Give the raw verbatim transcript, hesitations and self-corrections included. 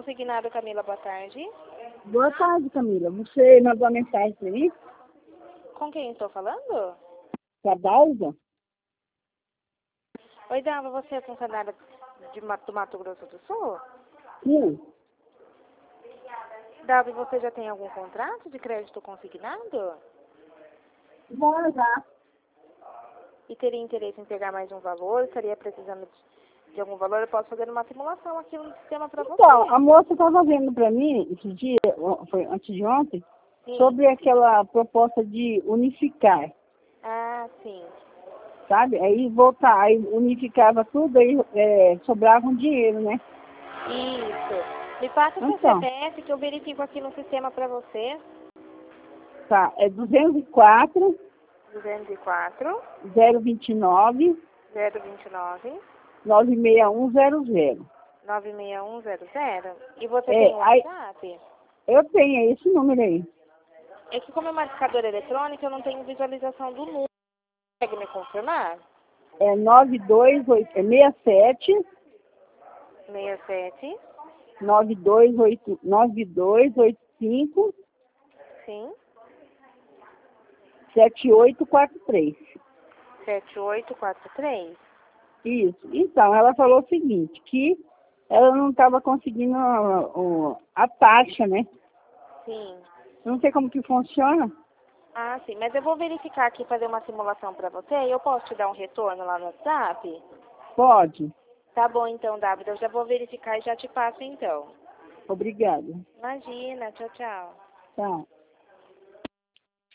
Consignado, Camila, boa tarde. Boa tarde, Camila. Você mandou uma mensagem para mim? Com quem estou falando? Para a Dalva? Oi, Dalva, você é funcionária de, Ma- do Mato Grosso do Sul? Sim. Dalva, você já tem algum contrato de crédito consignado? Bora já. E teria interesse em pegar mais um valor? Estaria precisando de, de algum valor? Eu posso fazer uma simulação aqui no sistema para você. Então, a moça estava vendo para mim, esse dia, o- foi antes de ontem, Sim. sobre aquela proposta de unificar, Ah, sim. sabe? Aí voltar, aí unificava tudo, aí é, sobrava um dinheiro, né? Isso. Me passa o seu Então, C P F que eu verifico aqui no sistema para você. tá, é duzentos e quatro, duzentos e quatro, zero vinte e nove, zero vinte e nove, nove seis um zero zero. nove seis um zero zero. E você É, tem o aí, WhatsApp? eu tenho esse número aí. É que como é marcador eletrônico, eu não tenho visualização do número. Consegue me confirmar? É nove dois oito, é seis sete, seis sete, nove dois oito, nove dois oito cinco, sim, sete oito quatro três. sete oito quatro três. Isso. Então, ela falou o seguinte, que ela não estava conseguindo a, o- a taxa, né? Sim. Não sei como que funciona. Ah, sim. Mas eu vou verificar aqui, fazer uma simulação para você e eu posso te dar um retorno lá no WhatsApp? Pode. Tá bom, então, David. Eu já vou verificar e já te passo, então. Obrigada. Imagina. Tchau, tchau. Tá.